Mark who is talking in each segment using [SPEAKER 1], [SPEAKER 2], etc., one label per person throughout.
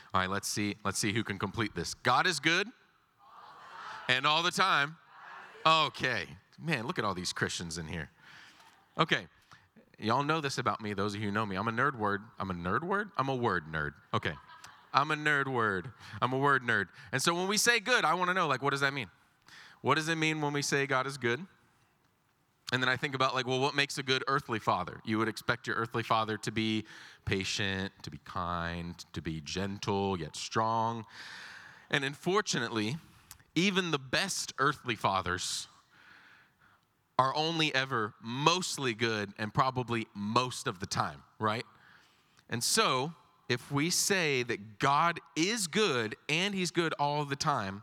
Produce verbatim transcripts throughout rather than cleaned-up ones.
[SPEAKER 1] All right, let's see. Let's see who can complete this. God is good. And all the time. Okay. Man, look at all these Christians in here. Okay. Y'all know this about me, those of you who know me. I'm a nerd word. I'm a nerd word? I'm a word nerd. Okay. I'm a nerd word. I'm a word nerd. And so when we say good, I want to know, like, what does that mean? What does it mean when we say God is good? And then I think about, like, well, what makes a good earthly father? You would expect your earthly father to be patient, to be kind, to be gentle, yet strong. And unfortunately, even the best earthly fathers are only ever mostly good and probably most of the time, right? And so, if we say that God is good and he's good all the time,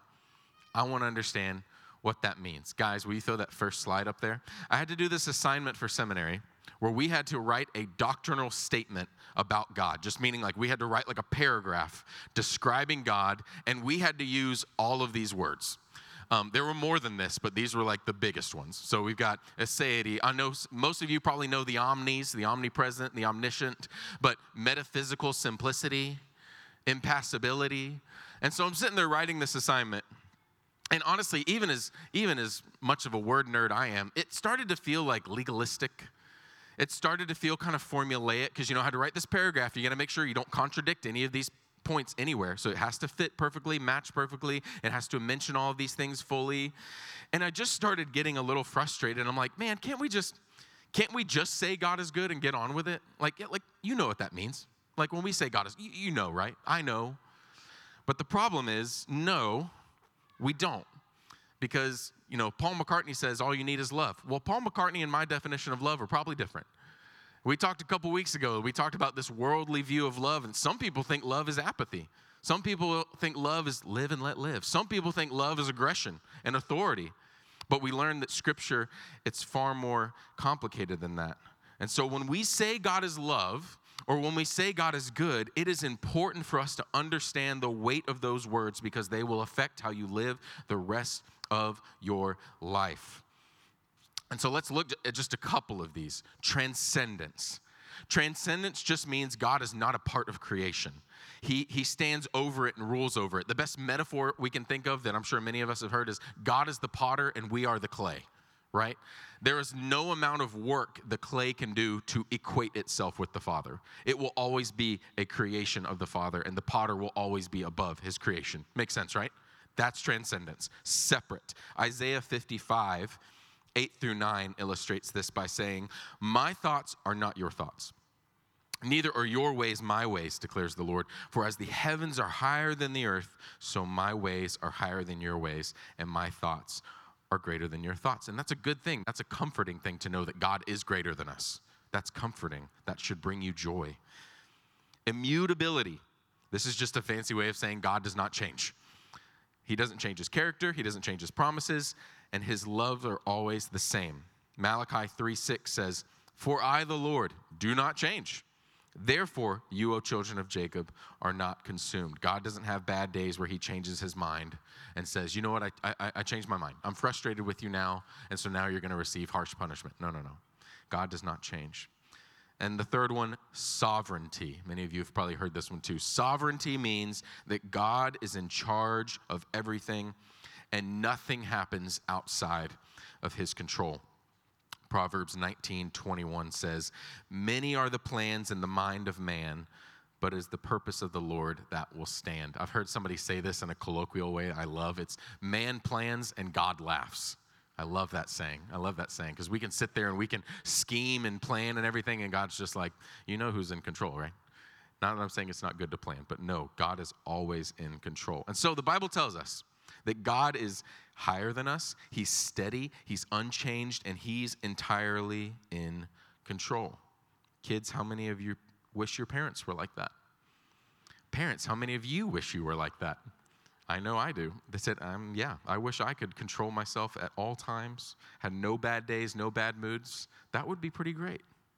[SPEAKER 1] I want to understand what that means. Guys, will you throw that first slide up there? I had to do this assignment for seminary where we had to write a doctrinal statement about God, just meaning like we had to write like a paragraph describing God, and we had to use all of these words. Um, there were more than this, but these were like the biggest ones. So we've got aseity. I know most of you probably know the omnis, the omnipresent, the omniscient, but metaphysical simplicity, impassibility. And so I'm sitting there writing this assignment. And honestly, even as even as much of a word nerd I am, it started to feel like legalistic. It started to feel kind of formulaic because, you know, I had to write this paragraph. You got to make sure you don't contradict any of these points anywhere. So it has to fit perfectly, match perfectly. It has to mention all of these things fully. And I just started getting a little frustrated. I'm like, man, can't we just can't we just say God is good and get on with it? Like, like you know what that means. Like when we say God is, you, you know, right? I know. But the problem is, no, we don't. Because, you know, Paul McCartney says all you need is love. Well, Paul McCartney and my definition of love are probably different. We talked a couple weeks ago, we talked about this worldly view of love, and some people think love is apathy. Some people think love is live and let live. Some people think love is aggression and authority. But we learned that Scripture, it's far more complicated than that. And so when we say God is love, or when we say God is good, it is important for us to understand the weight of those words because they will affect how you live the rest of your life. And so let's look at just a couple of these. Transcendence. Transcendence just means God is not a part of creation. He, he stands over it and rules over it. The best metaphor we can think of that I'm sure many of us have heard is God is the potter and we are the clay, right? There is no amount of work the clay can do to equate itself with the Father. It will always be a creation of the Father, and the potter will always be above his creation. Makes sense, right? That's transcendence. Separate. Isaiah fifty-five, eight through nine illustrates this by saying, "My thoughts are not your thoughts. Neither are your ways my ways, declares the Lord. For as the heavens are higher than the earth, so my ways are higher than your ways, and my thoughts are greater than your thoughts." And that's a good thing. That's a comforting thing to know that God is greater than us. That's comforting. That should bring you joy. Immutability. This is just a fancy way of saying God does not change. He doesn't change his character. He doesn't change his promises. And his loves are always the same. Malachi three six says, "For I, the Lord, do not change. Therefore, you, O children of Jacob, are not consumed." God doesn't have bad days where he changes his mind and says, you know what, I, I, I changed my mind. I'm frustrated with you now, and so now you're going to receive harsh punishment. No, no, no. God does not change. And the third one, sovereignty. Many of you have probably heard this one too. Sovereignty means that God is in charge of everything, and nothing happens outside of his control. Proverbs nineteen twenty-one says, "Many are the plans in the mind of man, but it is the purpose of the Lord that will stand." I've heard somebody say this in a colloquial way I love. It's man plans and God laughs. I love that saying. I love that saying because we can sit there and we can scheme and plan and everything, and God's just like, you know who's in control, right? Not that I'm saying it's not good to plan, but no, God is always in control. And so the Bible tells us that God is higher than us, he's steady, he's unchanged, and he's entirely in control. Kids, how many of you wish your parents were like that? Parents, how many of you wish you were like that? I know I do. They said, um, yeah, I wish I could control myself at all times, had no bad days, no bad moods. That would be pretty great.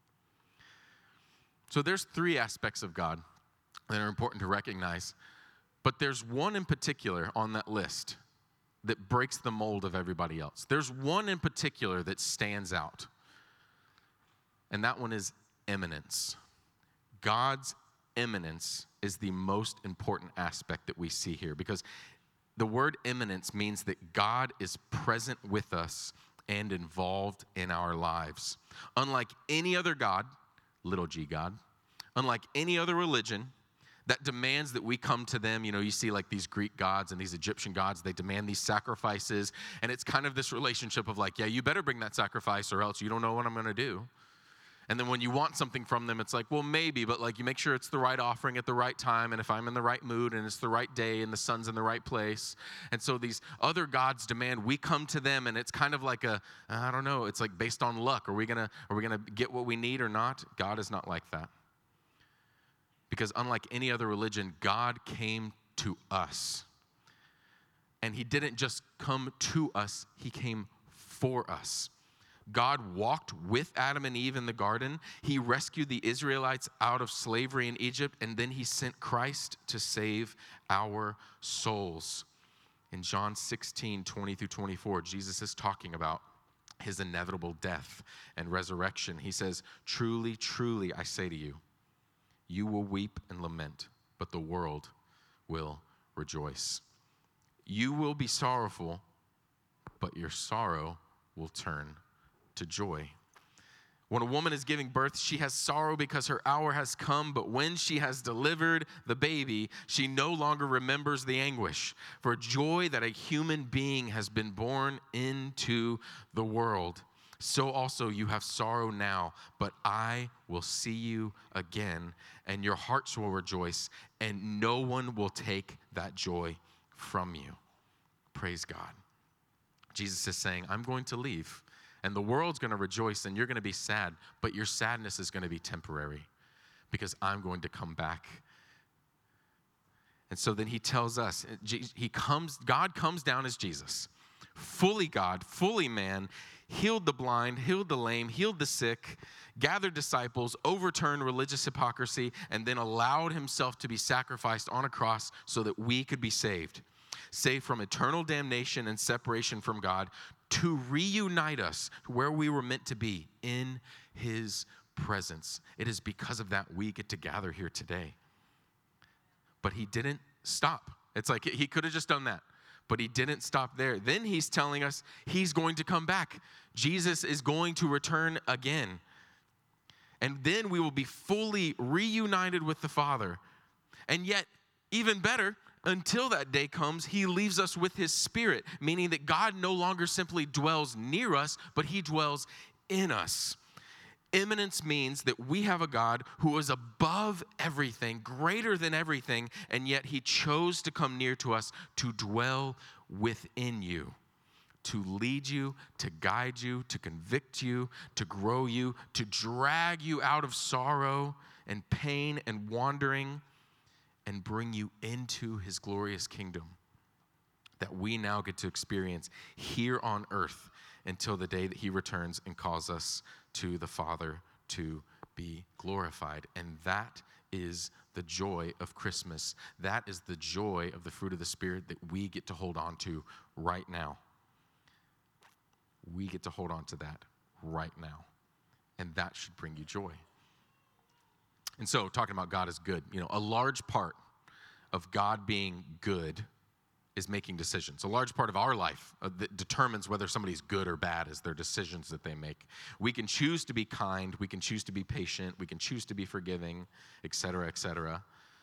[SPEAKER 1] So there's three aspects of God that are important to recognize. But there's one in particular on that list that breaks the mold of everybody else. There's one in particular that stands out. And that one is eminence. God's imminence is the most important aspect that we see here, because the word imminence means that God is present with us and involved in our lives. Unlike any other God, little g God, unlike any other religion that demands that we come to them. You know, you see like these Greek gods and these Egyptian gods, they demand these sacrifices. And it's kind of this relationship of like, yeah, you better bring that sacrifice or else you don't know what I'm going to do. And then when you want something from them, it's like, well, maybe, but like you make sure it's the right offering at the right time. And if I'm in the right mood and it's the right day and the sun's in the right place. And so these other gods demand we come to them, and it's kind of like a, I don't know, it's like based on luck. Are we going to, are we going to get what we need or not? God is not like that. Because unlike any other religion, God came to us. And he didn't just come to us, he came for us. God walked with Adam and Eve in the garden. He rescued the Israelites out of slavery in Egypt, and then he sent Christ to save our souls. In John sixteen, twenty through twenty-four, Jesus is talking about his inevitable death and resurrection. He says, "Truly, truly, I say to you, you will weep and lament, but the world will rejoice. You will be sorrowful, but your sorrow will turn to joy." When a woman is giving birth, she has sorrow because her hour has come, but when she has delivered the baby, she no longer remembers the anguish for joy that a human being has been born into the world. So also you have sorrow now, but I will see you again, and your hearts will rejoice, and no one will take that joy from you. Praise God. Jesus is saying, I'm going to leave, and the world's going to rejoice, and you're going to be sad, but your sadness is going to be temporary because I'm going to come back. And so then he tells us, he comes, God comes down as Jesus, fully God, fully man, healed the blind, healed the lame, healed the sick, gathered disciples, overturned religious hypocrisy, and then allowed himself to be sacrificed on a cross so that we could be saved. Saved from eternal damnation and separation from God, to reunite us where we were meant to be, in his presence. It is because of that we get to gather here today. But he didn't stop. It's like he could have just done that. But he didn't stop there. Then he's telling us he's going to come back. Jesus is going to return again. And then we will be fully reunited with the Father. And yet, even better, until that day comes, he leaves us with his Spirit, meaning that God no longer simply dwells near us, but he dwells in us. Imminence means that we have a God who is above everything, greater than everything, and yet he chose to come near to us to dwell within you, to lead you, to guide you, to convict you, to grow you, to drag you out of sorrow and pain and wandering, and bring you into his glorious kingdom that we now get to experience here on earth until the day that he returns and calls us to the Father to be glorified. And that is the joy of Christmas. That is the joy of the fruit of the Spirit that we get to hold on to right now. We get to hold on to that right now. And that should bring you joy. And so, talking about God is good, you know, a large part of God being good is making decisions. A large part of our life uh, that determines whether somebody's good or bad is their decisions that they make. We can choose to be kind, we can choose to be patient, we can choose to be forgiving, et cetera, et cetera.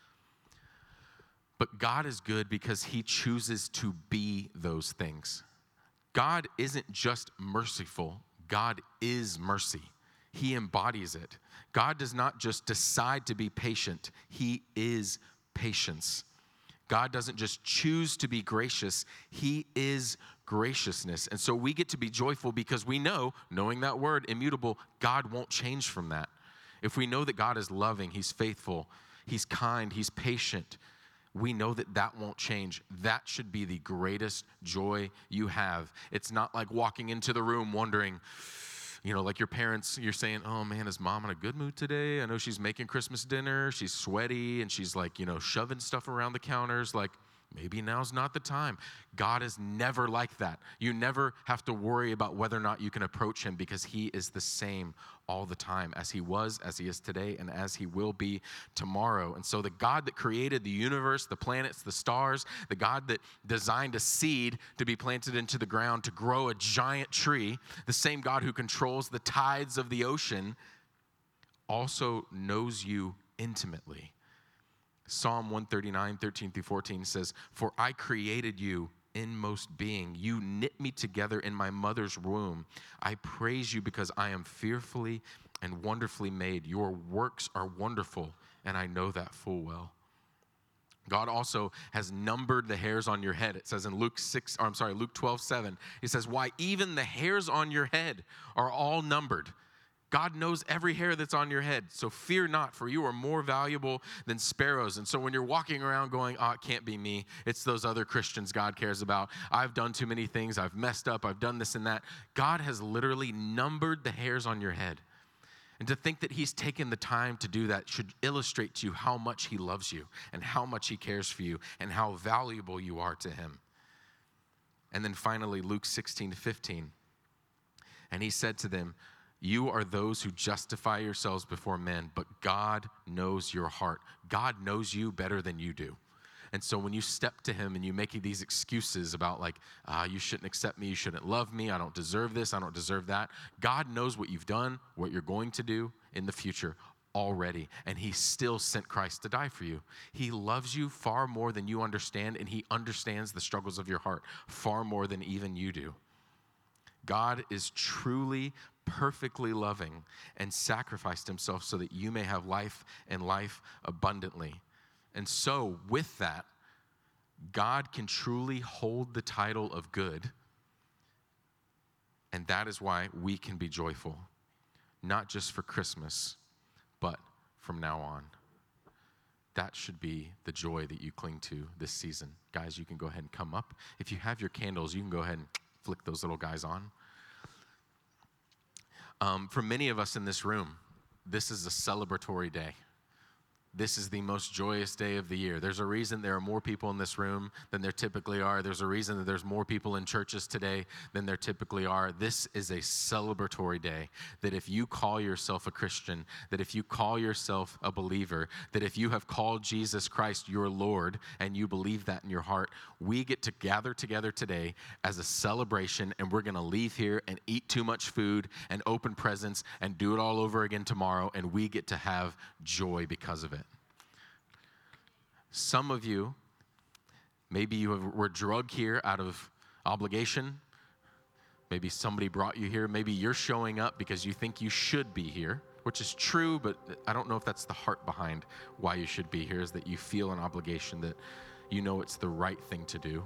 [SPEAKER 1] But God is good because he chooses to be those things. God isn't just merciful, God is mercy. He embodies it. God does not just decide to be patient, he is patience. God doesn't just choose to be gracious, he is graciousness. And so we get to be joyful because we know, knowing that word, immutable, God won't change from that. If we know that God is loving, he's faithful, he's kind, he's patient, we know that that won't change. That should be the greatest joy you have. It's not like walking into the room wondering, you know, like your parents, you're saying, oh man, is mom in a good mood today? I know she's making Christmas dinner. She's sweaty and she's like, you know, shoving stuff around the counters. Like, Maybe now's not the time. God is never like that. You never have to worry about whether or not you can approach him because he is the same all the time, as he was, as he is today, and as he will be tomorrow. And so the God that created the universe, the planets, the stars, the God that designed a seed to be planted into the ground to grow a giant tree, the same God who controls the tides of the ocean, also knows you intimately. Psalm one thirty-nine, thirteen through fourteen says, "For I created you, inmost being. You knit me together in my mother's womb. I praise you because I am fearfully and wonderfully made. Your works are wonderful, and I know that full well." God also has numbered the hairs on your head. It says in Luke six, or I'm sorry, Luke twelve, seven, he says, "Why, even the hairs on your head are all numbered." God knows every hair that's on your head. So fear not, for you are more valuable than sparrows. And so when you're walking around going, "Oh, it can't be me. It's those other Christians God cares about. I've done too many things. I've messed up. I've done this and that." God has literally numbered the hairs on your head. And to think that he's taken the time to do that should illustrate to you how much he loves you and how much he cares for you and how valuable you are to him. And then finally, Luke sixteen to fifteen. "And he said to them, 'You are those who justify yourselves before men, but God knows your heart.'" God knows you better than you do. And so when you step to him and you make these excuses about like, ah, you shouldn't accept me, you shouldn't love me, I don't deserve this, I don't deserve that, God knows what you've done, what you're going to do in the future already. And he still sent Christ to die for you. He loves you far more than you understand, and he understands the struggles of your heart far more than even you do. God is truly perfectly loving and sacrificed himself so that you may have life and life abundantly. And so with that, God can truly hold the title of good. And that is why we can be joyful, not just for Christmas, but from now on. That should be the joy that you cling to this season. Guys, you can go ahead and come up. If you have your candles, you can go ahead and flick those little guys on. Um, for many of us in this room, this is a celebratory day. This is the most joyous day of the year. There's a reason there are more people in this room than there typically are. There's a reason that there's more people in churches today than there typically are. This is a celebratory day, that if you call yourself a Christian, that if you call yourself a believer, that if you have called Jesus Christ your Lord and you believe that in your heart, we get to gather together today as a celebration, and we're going to leave here and eat too much food and open presents and do it all over again tomorrow, and we get to have joy because of it. Some of you, maybe you have, were drugged here out of obligation. Maybe somebody brought you here. Maybe you're showing up because you think you should be here, which is true, but I don't know if that's the heart behind why you should be here, is that you feel an obligation, that you know it's the right thing to do.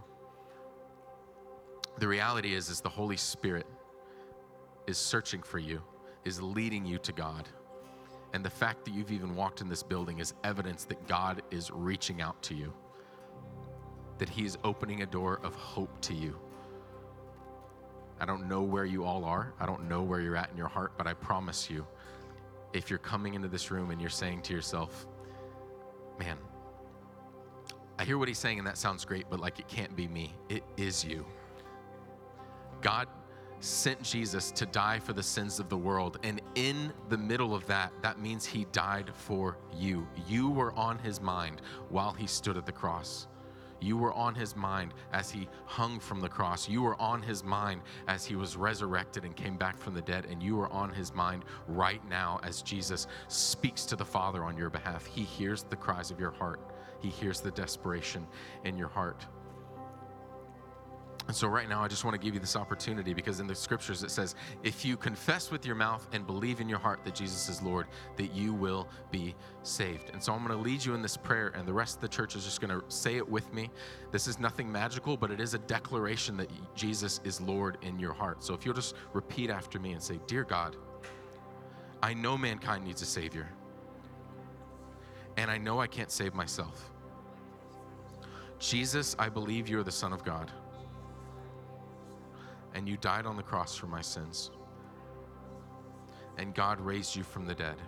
[SPEAKER 1] The reality is, is the Holy Spirit is searching for you, is leading you to God. And the fact that you've even walked in this building is evidence that God is reaching out to you, that he is opening a door of hope to you. I don't know where you all are. I don't know where you're at in your heart, but I promise you, if you're coming into this room and you're saying to yourself, "Man, I hear what he's saying and that sounds great, but like it can't be me," it is you. God sent Jesus to die for the sins of the world. And in the middle of that, that means he died for you. You were on his mind while he stood at the cross. You were on his mind as he hung from the cross. You were on his mind as he was resurrected and came back from the dead. And you are on his mind right now as Jesus speaks to the Father on your behalf. He hears the cries of your heart. He hears the desperation in your heart. And so right now, I just want to give you this opportunity, because in the scriptures it says, if you confess with your mouth and believe in your heart that Jesus is Lord, that you will be saved. And so I'm going to lead you in this prayer, and the rest of the church is just going to say it with me. This is nothing magical, but it is a declaration that Jesus is Lord in your heart. So if you'll just repeat after me and say, "Dear God, I know mankind needs a Savior, and I know I can't save myself. Jesus, I believe you're the Son of God, and you died on the cross for my sins, and God raised you from the dead.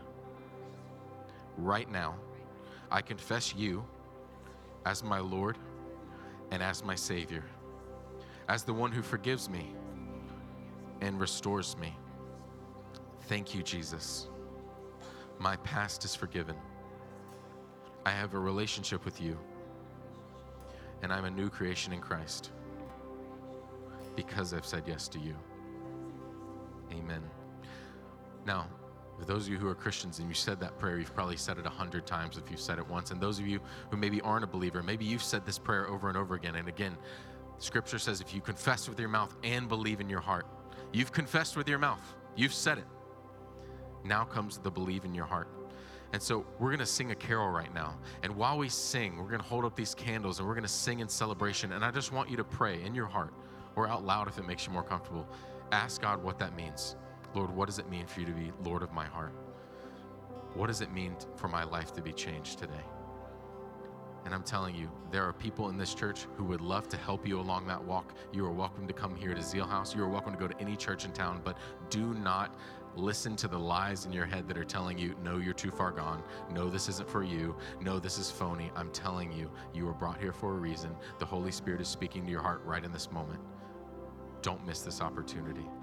[SPEAKER 1] Right now, I confess you as my Lord and as my Savior, as the one who forgives me and restores me. Thank you, Jesus. My past is forgiven. I have a relationship with you, and I'm a new creation in Christ because I've said yes to you. Amen. Now, for those of you who are Christians and you said that prayer, you've probably said it a hundred times if you've said it once. And those of you who maybe aren't a believer, maybe you've said this prayer over and over again. And again, Scripture says if you confess with your mouth and believe in your heart, you've confessed with your mouth, you've said it. Now comes the believe in your heart. And so we're going to sing a carol right now. And while we sing, we're going to hold up these candles and we're going to sing in celebration. And I just want you to pray in your heart or out loud if it makes you more comfortable. Ask God what that means. Lord, what does it mean for you to be Lord of my heart? What does it mean for my life to be changed today? And I'm telling you, there are people in this church who would love to help you along that walk. You are welcome to come here to Zeal House. You are welcome to go to any church in town, but do not listen to the lies in your head that are telling you, no, you're too far gone. No, this isn't for you. No, this is phony. I'm telling you, you were brought here for a reason. The Holy Spirit is speaking to your heart right in this moment. Don't miss this opportunity.